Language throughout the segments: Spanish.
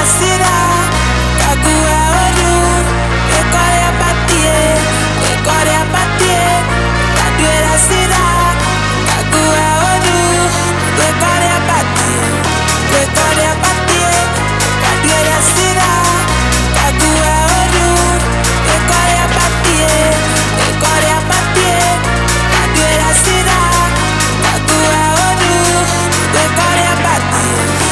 sira, kagua odu, ekore apatie, kaduera sira, kagua odu, ekore apatie, kaduera sira, kagua odu, ekore apatie, kaduera sira, kagua odu, ekore apatie.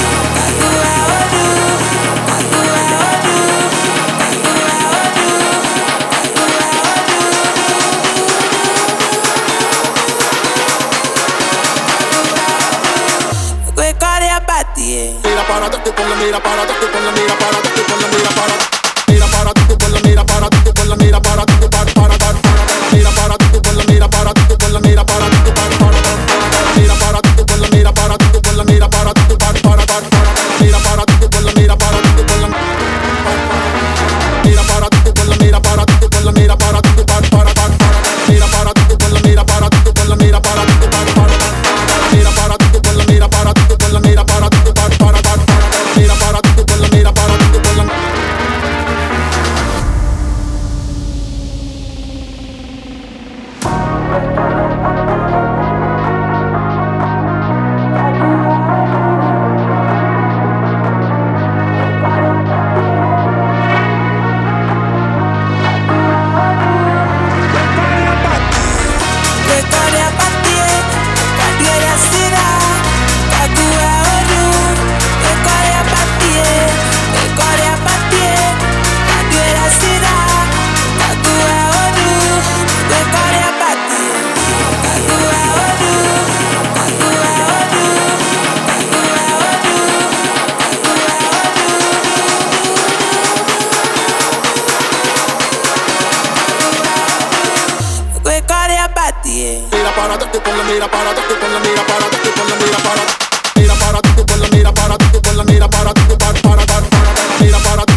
Mira para darte con la mira para darte con la mira para darte con la mira para mira para darte con la mira para darte con la mira para darte para mira para darte con la mira para darte con la mira para darte para mira para darte con la mira para darte con la mira para darte para mira para darte con la mira para darte con la mira para darte con la mira para darte con la mira para darte para mira para darte con la mira para darte con la mira para darte para mira para darte con la mira para darte con la mira para darte para mira para darte con la mira para darte con la mira para darte con la mira para darte con la mira para darte con la mira para mira para darte con la mira para darte con la mira para darte para mira para